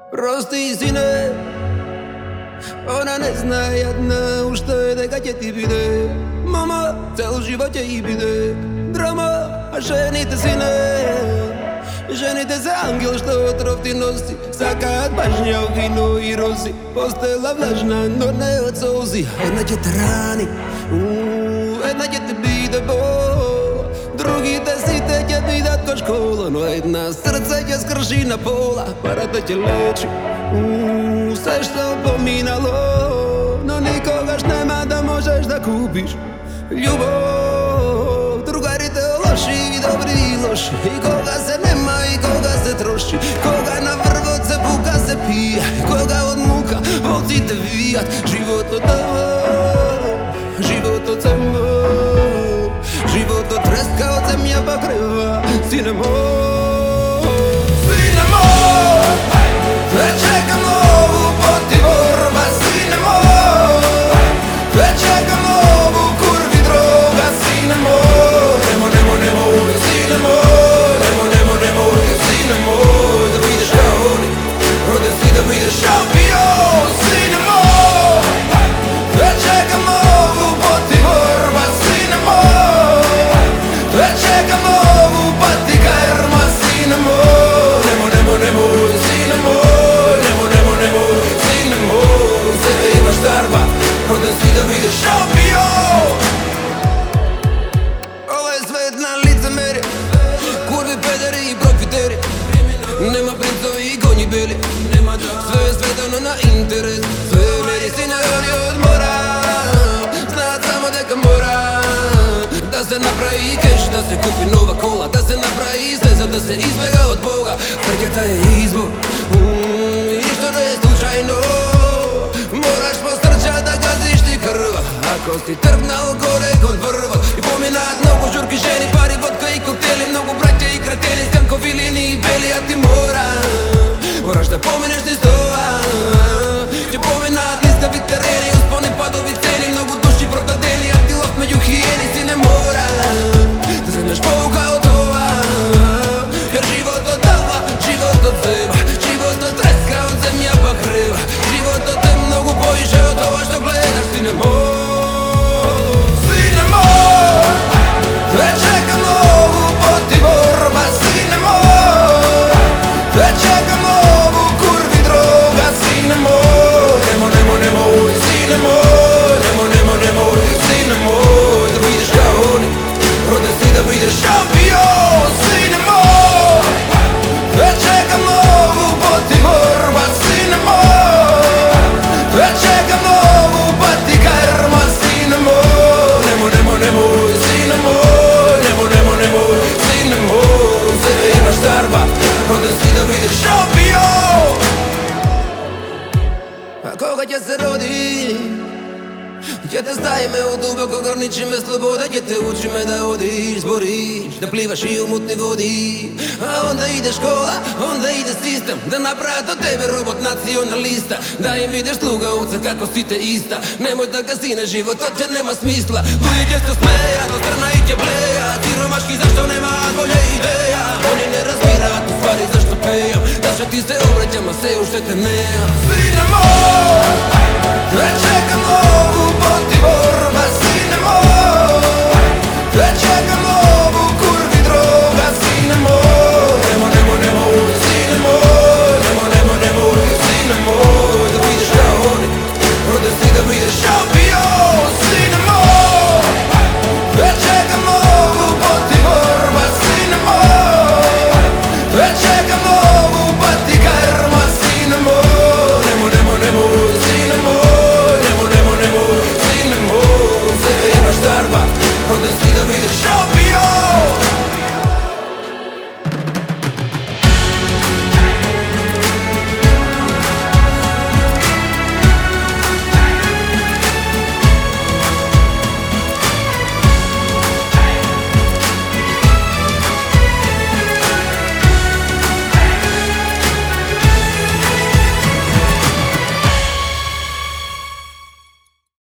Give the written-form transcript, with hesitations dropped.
Prosti sine, ona ne zna jedna u što je da će ti bide. Mama, cel život će i bide drama, a ženite sine. Ženite se angel što otrov ti nosi, sakad pažnja u vino i rozi. Postela vlažna, no ne od sozi. Jedna će te rani, jedna će te bide bol. Drugi te site će vidat ko škola, no jedna srce će skrši na pola. Para te će leči, sve što pominalo. No nikogaš nema da možeš da kupiš ljubav. Drugari te loši i dobri i loši, i koga se nema i koga se troši. Koga na vrvoce puka se pija, koga od muka volci te vijat. Život od tamo, život od samo, život od treska od zemlja pa kreva. Sine moj, sine moj, već čekam ovu poti borba. Sine moj, već čekam ovu kurvi droga. Sine moj, nemoj, sine moj, nemoj, sine moj, da budeš kao oni, roden si da budeš šampion. Sine moj, već čekam ovu poti borba. Sine moj, već čekam ovu pati karma. Sine moj, nemoj, sine moj, nemoj, sine moj, sebe imaš darba, roden si da budeš šampion. Ovo je svet na licemeri, kurvi, pederi i profiteri. Nema princovi i konji bili, sve je svetano na interes. Sve je meri sine oni odmora, znat samo deka mora. Da se napravi keš, da se kupi nova kola, da se napravi steza, da se izbjega od Boga. Frketa je izbor, i što ne je slučajno. Moraš postrčat da gaziš ti krva, ako si trgnal gore kod vrva. I pominat mnogo žurki, ženi, pari, vodka i kokteli. Mnogo braća i kreteli, stanko, vilini i beli. A ti moraš da pomineš ti stova. Će pominat listavi tereni, usponi padovi ceni. Mnogo duši prokladeni, a ti lost među hijeni. Sine mora, da se neš pouka od ova. Jer život od dava, život od zeba, život od treska od zemlja pa kreva. Život od te mnogo bojiše od ova što gledaš. Sine moj, sine moj, već čekam ovu poti borba. Sine moj, već čekam ovu kurvi droga. Sine moj, nemoj, sine moj, nemoj, sine moj, da budeš kao oni, roden si da budeš šampion. Sine moj, već čekam ovu poti borba. Sine moj, već čekam ovu pati karma. Sine moj, nemoj, sine moj, nemoj, sine moj, sebe imaš darba, roden si da budeš šampion. A koga će se rodit, će te staje me u duboko grniči me sloboda. Će te uči me da odiš, zboriš, da plivaš i u mutni vodi. A onda ide škola, onda ide sistem, da napravit od tebe robot nacionalista. Da im ideš sluga ovca kako si te ista. Nemoj da ga sine život, to će nema smisla. Ljudi će se smeja, do strana i će bleja. Siromaški zašto nema bolje ideja. Oni ne razmirat u stvari zašto pejam, da što ti se obraćam, a se ušte te nema. Sine moj, već čekam ovu